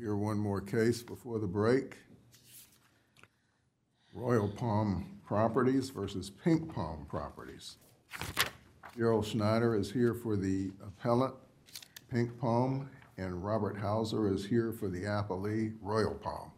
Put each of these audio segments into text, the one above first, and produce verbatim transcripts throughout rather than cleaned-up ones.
hear one more case before the break. Royal Palm Properties versus Pink Palm Properties. Gerald Schneider is here for the appellant, Pink Palm, and Robert Hauser is here for the appellee, Royal Palm.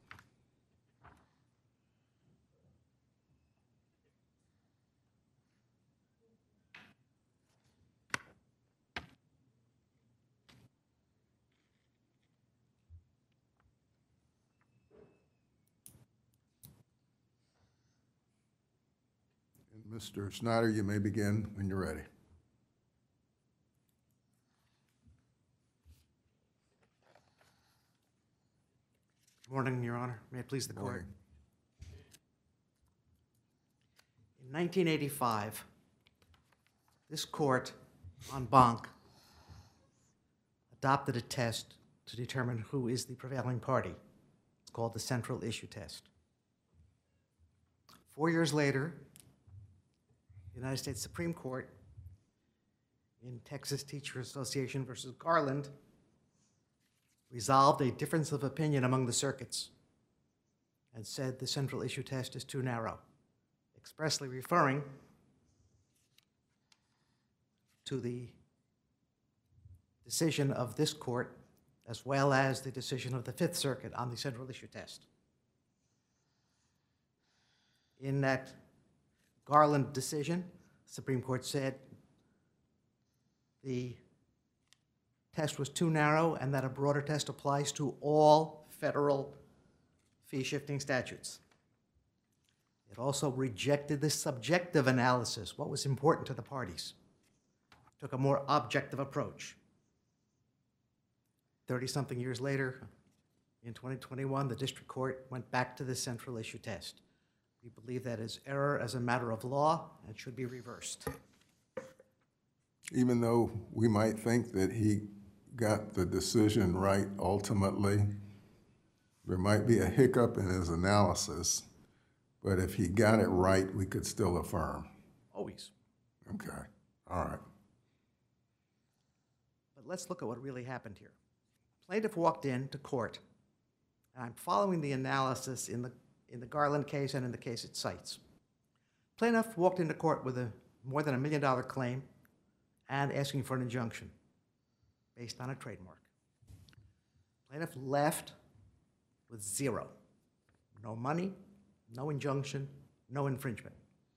Mister Schneider, you may begin when you're ready. Good morning, Your Honor. May it please the court. In nineteen eighty-five, this court, en banc, adopted a test to determine who is the prevailing party. It's called the central issue test. Four years later, the United States Supreme Court, in Texas Teacher Association versus Garland, resolved a difference of opinion among the circuits and said the central issue test is too narrow, expressly referring to the decision of this court as well as the decision of the Fifth Circuit on the central issue test. In that Garland decision, the Supreme Court said the test was too narrow and that a broader test applies to all federal fee-shifting statutes. It also rejected the subjective analysis, what was important to the parties. It took a more objective approach. thirty-something years later, in twenty twenty-one, the district court went back to the central issue test. We believe that is error as a matter of law and should be reversed. Even though we might think that he got the decision right ultimately, there might be a hiccup in his analysis, but if he got it right, we could still affirm. Always. Okay, all right. But let's look at what really happened here. Plaintiff walked into court, and I'm following the analysis in the in the Garland case and in the case it cites. Plaintiff walked into court with a more than a million dollar claim and asking for an injunction based on a trademark. Plaintiff left with zero. No money, no injunction, no infringement.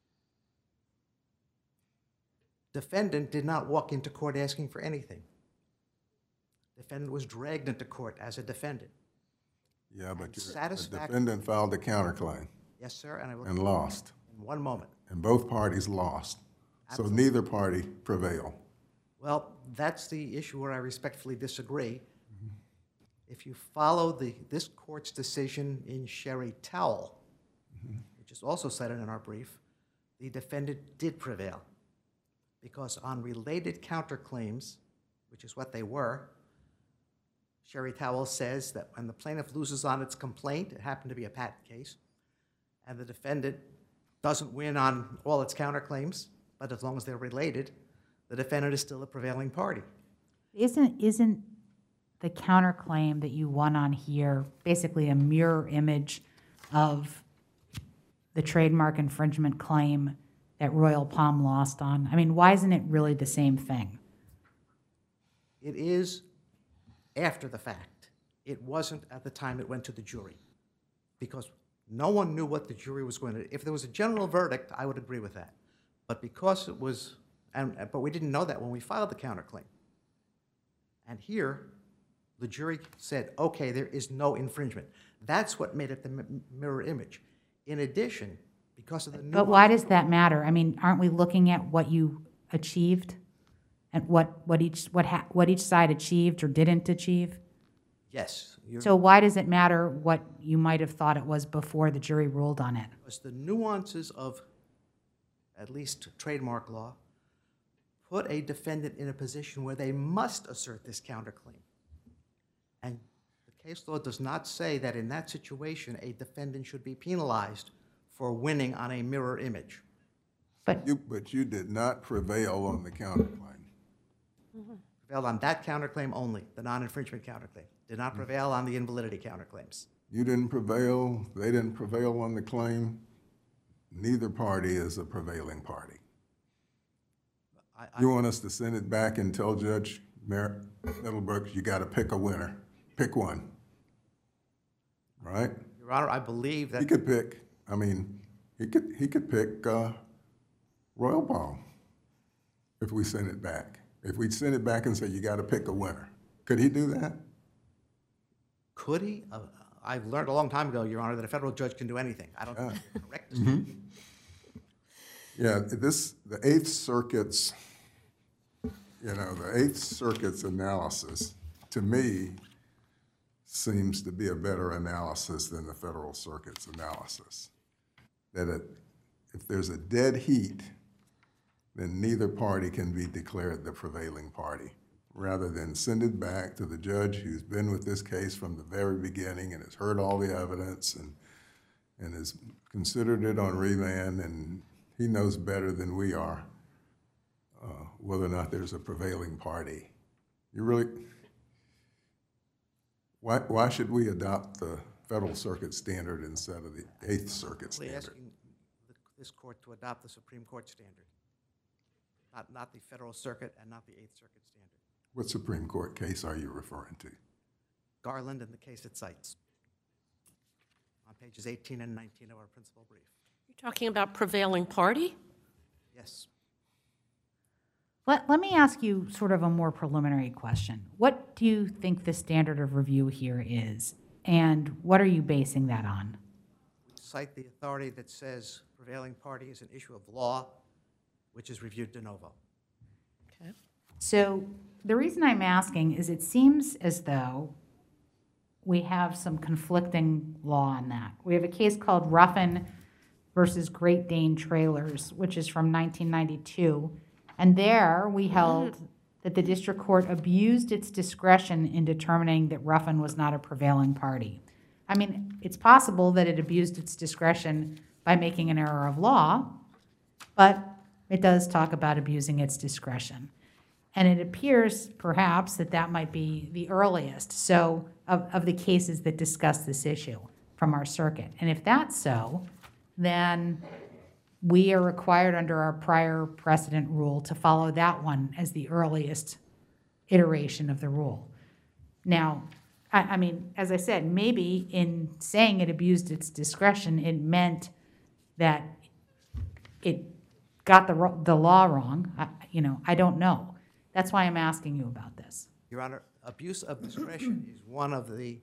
Defendant did not walk into court asking for anything. Defendant was dragged into court as a defendant. Yeah, but the Satisfac- defendant filed a counterclaim. Yes, sir, and I will. And lost. In one moment. And both parties lost. Absolutely. So neither party prevailed. Well, that's the issue where I respectfully disagree. Mm-hmm. If you follow the this court's decision in Sherry Towell, mm-hmm. which is also cited in our brief, the defendant did prevail because on related counterclaims, which is what they were, Sherry Towell says that when the plaintiff loses on its complaint, it happened to be a patent case, and the defendant doesn't win on all its counterclaims, but as long as they're related, the defendant is still a prevailing party. Isn't, isn't the counterclaim that you won on here basically a mirror image of the trademark infringement claim that Royal Palm lost on? I mean, why isn't it really the same thing? It is after the fact. It wasn't at the time it went to the jury because no one knew what the jury was going to. If there was a general verdict, I would agree with that. But because it was, and but we didn't know that when we filed the counterclaim. And here, the jury said, okay, there is no infringement. That's what made it the mirror image. In addition, because of the new. But why does that matter? I mean, aren't we looking at what you achieved? And what, what, each, what, ha what each side achieved or didn't achieve? Yes. So why does it matter what you might have thought it was before the jury ruled on it? Because the nuances of at least trademark law put a defendant in a position where they must assert this counterclaim. And the case law does not say that in that situation a defendant should be penalized for winning on a mirror image. But you, but you did not prevail on the counterclaim. Mm-hmm. Prevailed on that counterclaim only, the non-infringement counterclaim. Did not prevail on the invalidity counterclaims. You didn't prevail, they didn't prevail on the claim. Neither party is a prevailing party. I, I, You want us to send it back and tell Judge Mer- Middlebrooks, you got to pick a winner. Pick one. Right? Your Honor, I believe He that, could pick, I mean, he could, he could pick uh, Royal Palm if we send it back. If we send it back and say, you got to pick a winner. Could he do that? could he? Uh, I've learned a long time ago, Your Honor, that a federal judge can do anything. I don't think Yeah. that's correct. decision. Yeah, this, the Eighth Circuit's, you know, the Eighth Circuit's analysis, to me, seems to be a better analysis than the Federal Circuit's analysis. That it, if there's a dead heat, then neither party can be declared the prevailing party, rather than send it back to the judge who's been with this case from the very beginning and has heard all the evidence and, and has considered it on remand, and he knows better than we are uh, whether or not there's a prevailing party. You really, why, why should we adopt the Federal Circuit standard instead of the Eighth Circuit Simply standard? asking the- this court to adopt the Supreme Court standard, not, not the Federal Circuit and not the Eighth Circuit standard. What Supreme Court case are you referring to? Garland and the case it cites on pages eighteen and nineteen of our principal brief. You're talking about prevailing party? Yes. Let, let me ask you sort of a more preliminary question. What do you think the standard of review here is? And what are you basing that on? We cite the authority that says prevailing party is an issue of law, which is reviewed de novo. Okay. So the reason I'm asking is it seems as though we have some conflicting law on that. We have a case called Ruffin versus Great Dane Trailers, which is from nineteen ninety-two. And there we held that the district court abused its discretion in determining that Ruffin was not a prevailing party. I mean, it's possible that it abused its discretion by making an error of law, but it does talk about abusing its discretion. And it appears perhaps that that might be the earliest so of, of the cases that discuss this issue from our circuit. And if that's so, then we are required under our prior precedent rule to follow that one as the earliest iteration of the rule. Now, I, I mean, as I said, maybe in saying it abused its discretion, it meant that it got the, ro- the law wrong. I, you know, I don't know. That's why I'm asking you about this. Your Honor, abuse of discretion is one of the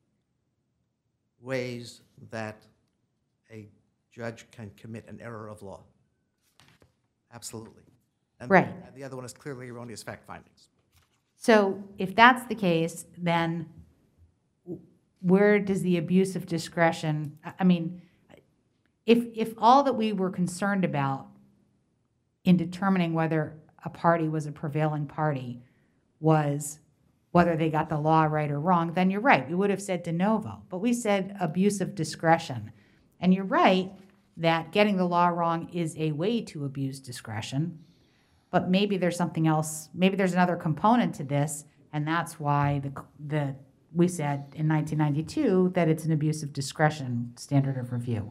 ways that a judge can commit an error of law. Absolutely. And Right. and the other one is clearly erroneous fact findings. So if that's the case, then w- where does the abuse of discretion, I- I mean, if, if all that we were concerned about in determining whether a party was a prevailing party was whether they got the law right or wrong, then you're right. We would have said de novo, but we said abuse of discretion. And you're right that getting the law wrong is a way to abuse discretion, but maybe there's something else, maybe there's another component to this, and that's why the, the, we said in nineteen ninety-two that it's an abuse of discretion standard of review.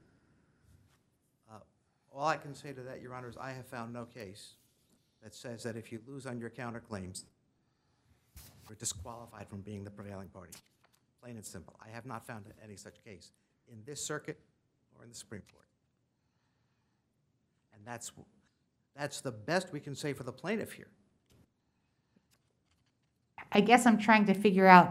Uh, All I can say to that, Your Honor, is I have found no case that says that if you lose on your counterclaims, you're disqualified from being the prevailing party. Plain and simple. I have not found any such case in this circuit or in the Supreme Court. And that's, that's the best we can say for the plaintiff here. I guess I'm trying to figure out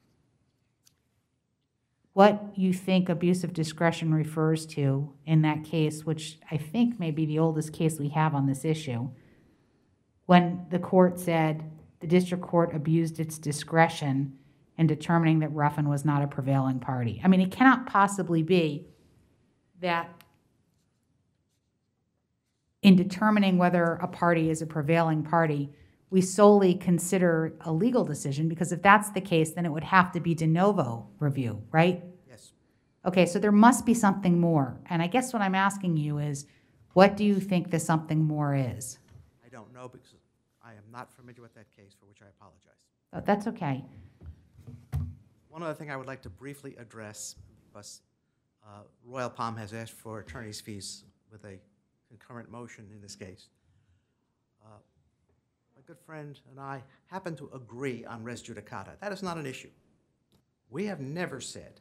what you think abuse of discretion refers to in that case, which I think may be the oldest case we have on this issue, when the court said the district court abused its discretion in determining that Ruffin was not a prevailing party. I mean, it cannot possibly be that in determining whether a party is a prevailing party, we solely consider a legal decision, because if that's the case, then it would have to be de novo review, right? Yes. Okay, so there must be something more. And I guess what I'm asking you is, what do you think the something more is? I don't know because I am not familiar with that case, for which I apologize. Oh, that's okay. One other thing I would like to briefly address, because uh, Royal Palm has asked for attorney's fees with a concurrent motion in this case. Uh, My good friend and I happen to agree on res judicata. That is not an issue. We have never said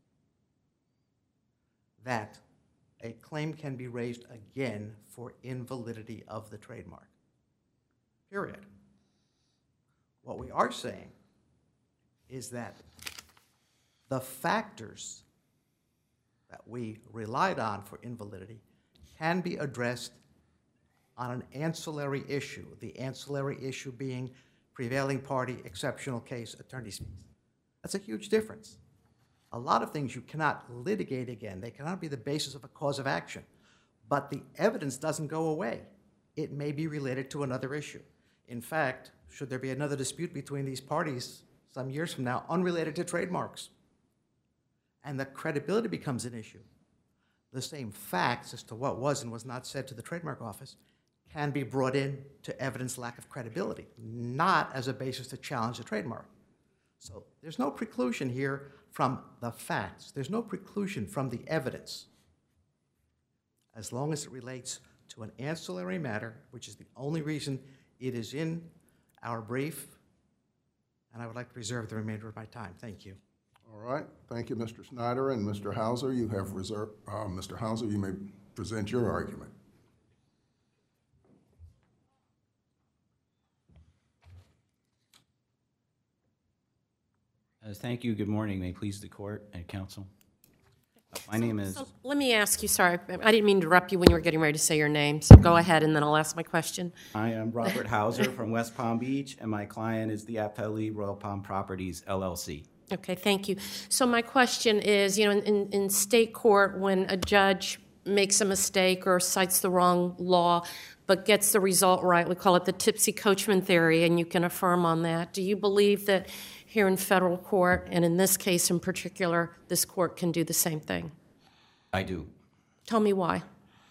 that a claim can be raised again for invalidity of the trademark, period. What we are saying is that the factors that we relied on for invalidity can be addressed on an ancillary issue, the ancillary issue being prevailing party, exceptional case, attorney's fees. That's a huge difference. A lot of things you cannot litigate again. They cannot be the basis of a cause of action. But the evidence doesn't go away. It may be related to another issue. In fact, should there be another dispute between these parties some years from now, unrelated to trademarks, and the credibility becomes an issue, the same facts as to what was and was not said to the trademark office can be brought in to evidence lack of credibility, not as a basis to challenge the trademark. So there's no preclusion here from the facts. There's no preclusion from the evidence, as long as it relates to an ancillary matter, which is the only reason it is in our brief, and I would like to reserve the remainder of my time. Thank you. All right, thank you, Mister Snyder, and Mister Hauser, you have reserved, uh, Mister Hauser, you may present your argument. Uh, Thank you. Good morning. May it please the court and counsel. Uh, My name is, So let me ask you, sorry, I didn't mean to interrupt you when you were getting ready to say your name, so go ahead and then I'll ask my question. I am Robert Hauser from West Palm Beach, and my client is the Appellee Royal Palm Properties, L L C. Okay, thank you. So my question is, you know, in, in state court, when a judge makes a mistake or cites the wrong law, but gets the result right, we call it the tipsy coachman theory, and you can affirm on that. Do you believe that here in federal court, and in this case in particular, this court can do the same thing? I do. Tell me why.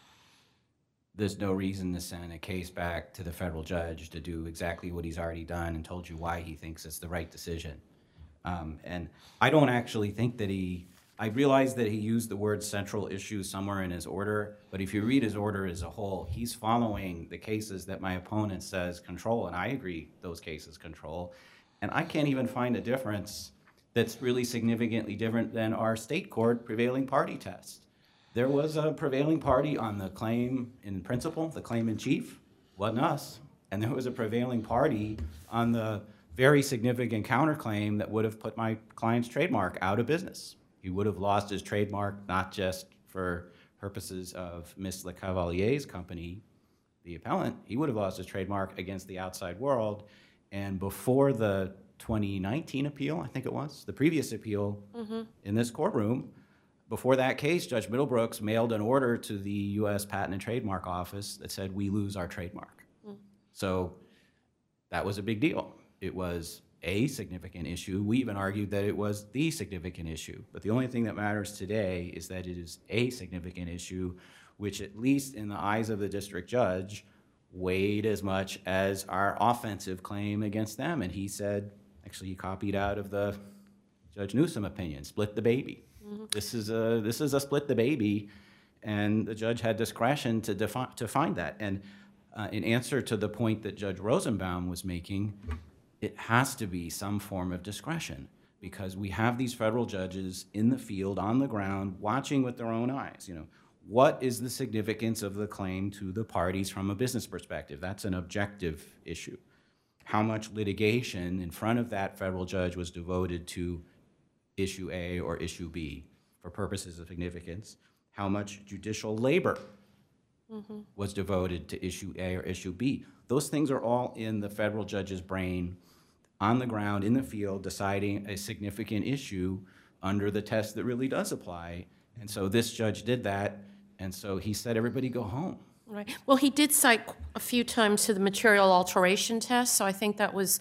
There's no reason to send a case back to the federal judge to do exactly what he's already done and told you why he thinks it's the right decision. Um, and I don't actually think that he, I realize that he used the word central issue somewhere in his order, but if you read his order as a whole, he's following the cases that my opponent says control, and I agree those cases control. And I can't even find a difference that's really significantly different than our state court prevailing party test. There was a prevailing party on the claim in principle, the claim in chief, wasn't us. And there was a prevailing party on the very significant counterclaim that would have put my client's trademark out of business. He would have lost his trademark, not just for purposes of Miss Le Cavalier's company, the appellant, he would have lost his trademark against the outside world. And before the twenty nineteen appeal, I think it was, the previous appeal mm-hmm. in this courtroom, before that case, Judge Middlebrooks mailed an order to the U S Patent and Trademark Office that said, we lose our trademark. Mm. So that was a big deal. It was a significant issue. We even argued that it was the significant issue. But the only thing that matters today is that it is a significant issue, which at least in the eyes of the district judge, weighed as much as our offensive claim against them. And he said, actually he copied out of the Judge Newsom opinion, split the baby. Mm-hmm. This is a this is a split the baby, and the judge had discretion to defi- to find that. And uh, in answer to the point that Judge Rosenbaum was making, it has to be some form of discretion, because we have these federal judges in the field, on the ground, watching with their own eyes. You know, what is the significance of the claim to the parties from a business perspective? That's an objective issue. How much litigation in front of that federal judge was devoted to issue A or issue B for purposes of significance? How much judicial labor mm-hmm. was devoted to issue A or issue B? Those things are all in the federal judge's brain, on the ground, in the field, deciding a significant issue under the test that really does apply. And so this judge did that, and so he said, everybody go home. Right. Well, he did cite a few times to the material alteration test, so I think that was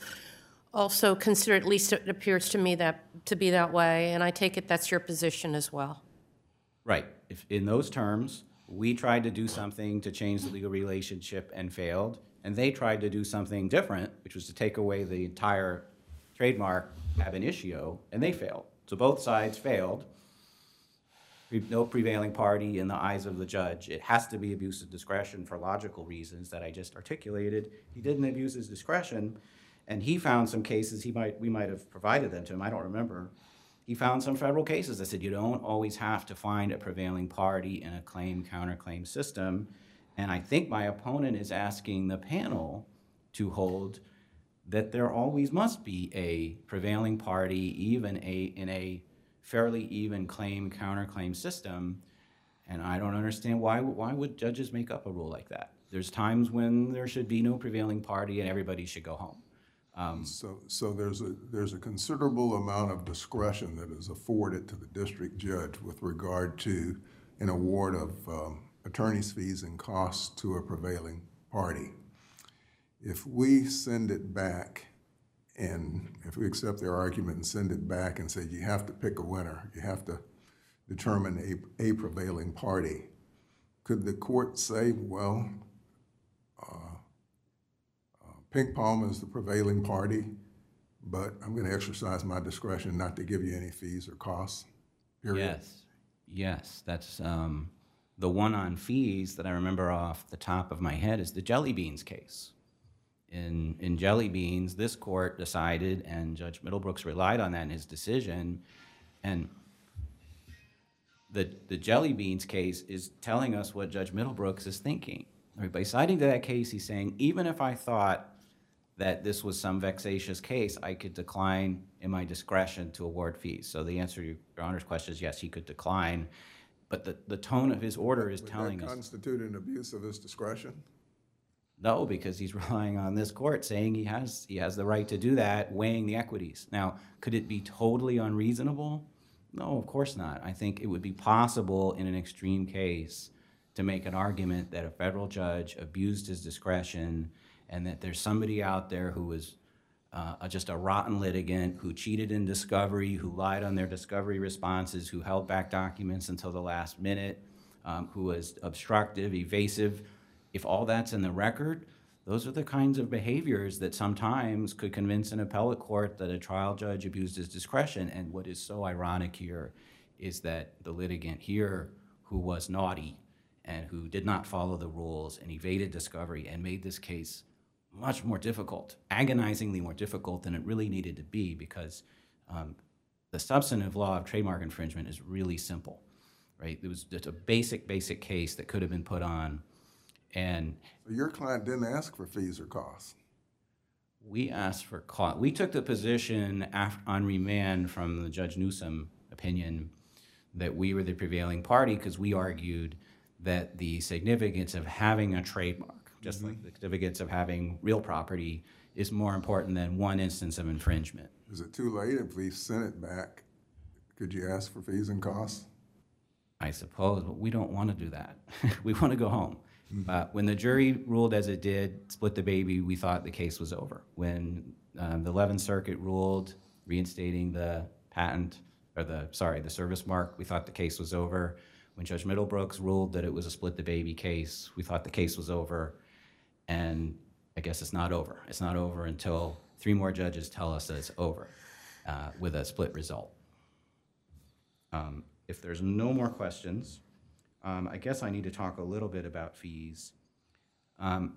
also considered, at least it appears to me that to be that way, and I take it that's your position as well. Right. If in those terms, we tried to do something to change the legal relationship and failed, and they tried to do something different, which was to take away the entire trademark ab initio, and they failed. So both sides failed. Pre- No prevailing party in the eyes of the judge. It has to be abuse of discretion for logical reasons that I just articulated. He didn't abuse his discretion, and he found some cases he might we might have provided them to him. I don't remember. He found some federal cases that said you don't always have to find a prevailing party in a claim counterclaim system. And I think my opponent is asking the panel to hold that there always must be a prevailing party, even a in a fairly even claim counterclaim system. And I don't understand why why would judges make up a rule like that? There's times when there should be no prevailing party and everybody should go home. Um, So, so there's a, there's a considerable amount of discretion that is afforded to the district judge with regard to an award of um, attorney's fees and costs to a prevailing party. If we send it back, and if we accept their argument and send it back and say you have to pick a winner, you have to determine a, a prevailing party, could the court say, well, Pink Palm is the prevailing party, but I'm going to exercise my discretion not to give you any fees or costs, period? Yes, yes, that's, um, the one on fees that I remember off the top of my head is the Jelly Beans case. In, in Jelly Beans, this court decided, and Judge Middlebrooks relied on that in his decision, and the, the Jelly Beans case is telling us what Judge Middlebrooks is thinking. Right, by citing to that case, he's saying, even if I thought that this was some vexatious case, I could decline in my discretion to award fees. So the answer to Your Honor's question is yes, he could decline, but the, the tone of his order is telling Would that us constitute an abuse of his discretion? no, because he's relying on this court saying he has he has the right to do that, weighing the equities. Now, could it be totally unreasonable? No, of course not. I think it would be possible in an extreme case to make an argument that a federal judge abused his discretion and that there's somebody out there who was uh, just a rotten litigant, who cheated in discovery, who lied on their discovery responses, who held back documents until the last minute, um, who was obstructive, evasive. If all that's in the record, those are the kinds of behaviors that sometimes could convince an appellate court that a trial judge abused his discretion. And what is so ironic here is that the litigant here, who was naughty and who did not follow the rules and evaded discovery and made this case much more difficult, agonizingly more difficult than it really needed to be, because um, the substantive law of trademark infringement is really simple, right? It was just a basic, basic case that could have been put on. And So your client didn't ask for fees or costs? we asked for cost. We took the position af- on remand from the Judge Newsom opinion that we were the prevailing party because we argued that the significance of having a trademark, just mm-hmm. like the significance of having real property, is more important than one instance of infringement. Is it too late if we sent it back? Could you ask for fees and costs? I suppose, but we don't want to do that. We want to go home. Uh, when the jury ruled as it did, split the baby, we thought the case was over. When um, the eleventh Circuit ruled, reinstating the patent, or the, sorry, the service mark, we thought the case was over. When Judge Middlebrooks ruled that it was a split the baby case, we thought the case was over. And I guess it's not over. It's not over until three more judges tell us that it's over uh, with a split result. Um, if there's no more questions, Um, I guess I need to talk a little bit about fees. Um,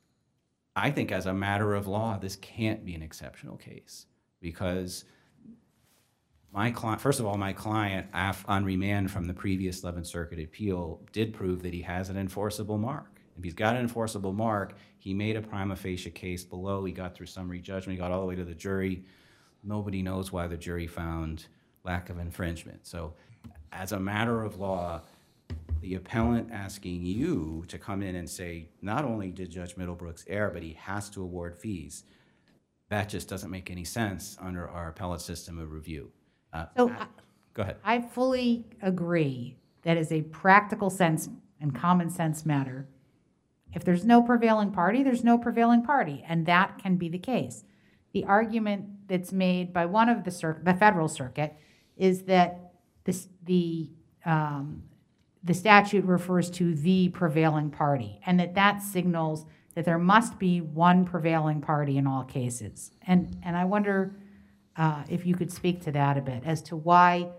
I think as a matter of law, this can't be an exceptional case because my client, first of all, my client af- on remand from the previous eleventh Circuit appeal did prove that he has an enforceable mark. If he's got an enforceable mark, he made a prima facie case below, he got through summary judgment, he got all the way to the jury. Nobody knows why the jury found lack of infringement. So as a matter of law, the appellant asking you to come in and say, not only did Judge Middlebrooks err, but he has to award fees, that just doesn't make any sense under our appellate system of review. Uh, So I- go ahead. I fully agree that as a practical sense and common sense matter, if there's no prevailing party, there's no prevailing party, and that can be the case. The argument that's made by one of the cir- the federal circuit is that this, the um, the statute refers to the prevailing party, and that that signals that there must be one prevailing party in all cases. And and I wonder, uh, if you could speak to that a bit, as to why,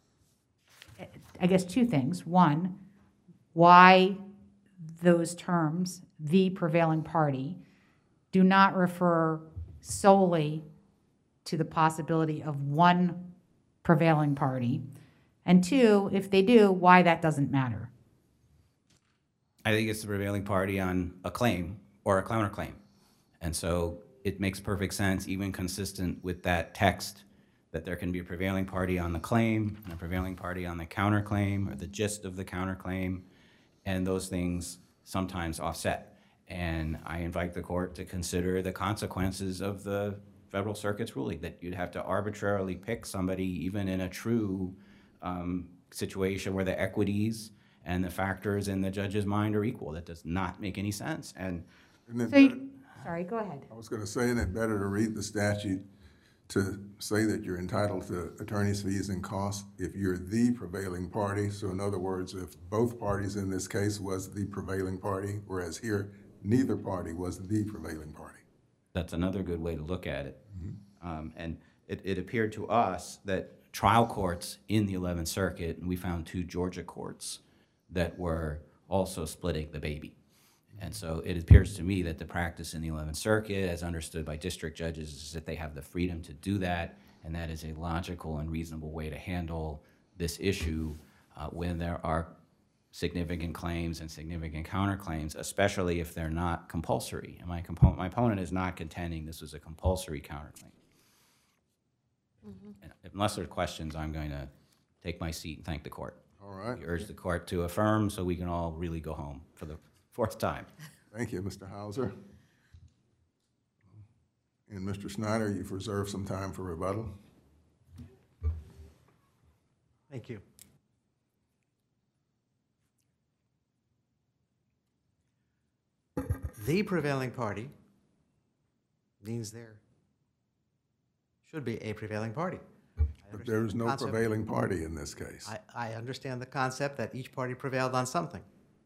I guess two things. One, why those terms, the prevailing party, do not refer solely to the possibility of one prevailing party. And two, if they do, why that doesn't matter. I think it's the prevailing party on a claim or a counterclaim. And so it makes perfect sense, even consistent with that text, that there can be a prevailing party on the claim and a prevailing party on the counterclaim or the gist of the counterclaim, and those things sometimes offset. And I invite the court to consider the consequences of the Federal Circuit's ruling, that you'd have to arbitrarily pick somebody, even in a true um, situation where the equities and the factors in the judge's mind are equal. That does not make any sense. And Isn't it So, you, better- sorry, go ahead. I was going to say, isn't it better to read the statute to say that you're entitled to attorney's fees and costs if you're the prevailing party? So in other words, if both parties in this case was the prevailing party, whereas here, neither party was the prevailing party. that's another good way to look at it. Um, and it, it appeared to us that trial courts in the eleventh Circuit, and we found two Georgia courts that were also splitting the baby. And so it appears to me that the practice in the eleventh Circuit, as understood by district judges, is that they have the freedom to do that, and that is a logical and reasonable way to handle this issue uh, when there are significant claims and significant counterclaims, especially if they're not compulsory. And my, compo- my opponent is not contending this was a compulsory counterclaim. And unless there are questions, I'm going to take my seat and thank the court. All right. We urge the court to affirm so we can all really go home for the fourth time. Thank you, Mister Hauser. And Mister Snyder, you've reserved some time for rebuttal. Thank you. The prevailing party means there should be a prevailing party. I But understand there is the no concept. prevailing party in this case. I, I understand the concept that each party prevailed on something.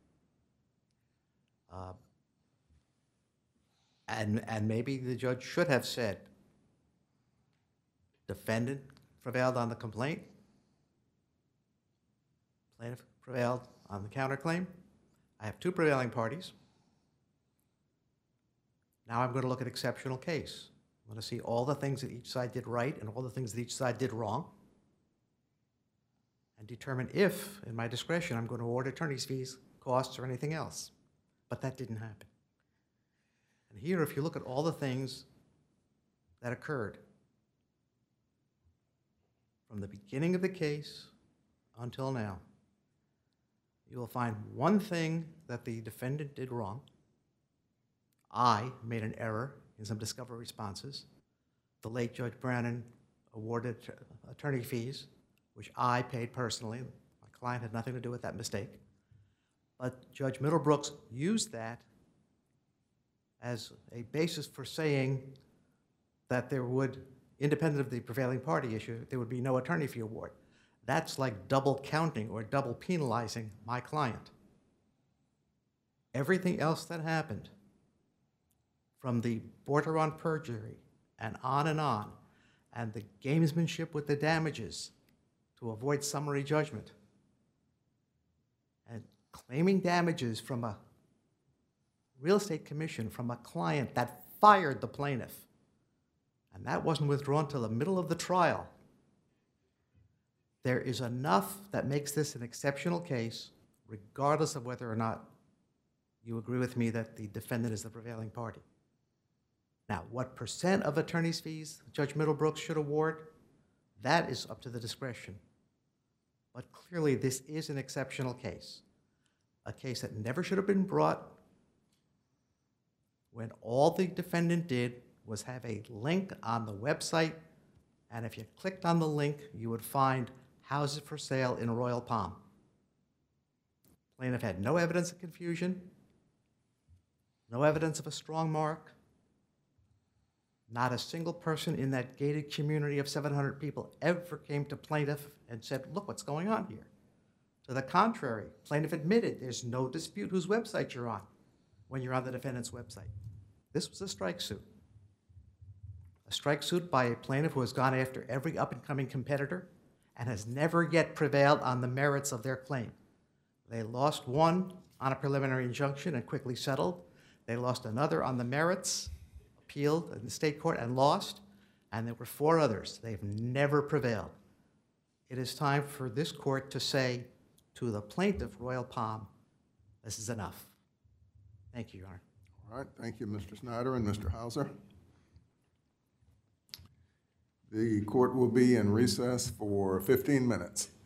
Uh, And, and maybe the judge should have said, defendant prevailed on the complaint, plaintiff prevailed on the counterclaim. I have two prevailing parties. Now I'm going to look at exceptional case. I'm going to see all the things that each side did right and all the things that each side did wrong, and determine if, in my discretion, I'm going to award attorney's fees, costs, or anything else. But that didn't happen. And here, if you look at all the things that occurred from the beginning of the case until now, you will find one thing that the defendant did wrong. I made an error in some discovery responses. The late Judge Brannon awarded attorney fees, which I paid personally. My client had nothing to do with that mistake. But Judge Middlebrooks used that as a basis for saying that there would, independent of the prevailing party issue, there would be no attorney fee award. That's like double counting or double penalizing my client. Everything else that happened, from the border on perjury and on and on, and the gamesmanship with the damages to avoid summary judgment, and claiming damages from a real estate commission from a client that fired the plaintiff, and that wasn't withdrawn till the middle of the trial. There is enough that makes this an exceptional case, regardless of whether or not you agree with me that the defendant is the prevailing party. Now, what percent of attorney's fees Judge Middlebrooks should award, that is up to the discretion. But clearly, this is an exceptional case, a case that never should have been brought, when all the defendant did was have a link on the website, and if you clicked on the link, you would find houses for sale in Royal Palm. Plaintiff had no evidence of confusion, no evidence of a strong mark. Not a single person in that gated community of seven hundred people ever came to plaintiff and said, look what's going on here. To the contrary, plaintiff admitted there's no dispute whose website you're on when you're on the defendant's website. This was a strike suit. A a strike suit by a plaintiff who has gone after every up-and-coming competitor and has never yet prevailed on the merits of their claim. They lost one on a preliminary injunction and quickly settled. They lost another on the merits, appealed in the state court and lost, and there were four others. They've never prevailed. It is time for this court to say to the plaintiff, Royal Palm, this is enough. Thank you, Your Honor. All right, thank you, Mister Snyder and Mister Hauser. The court will be in recess for fifteen minutes.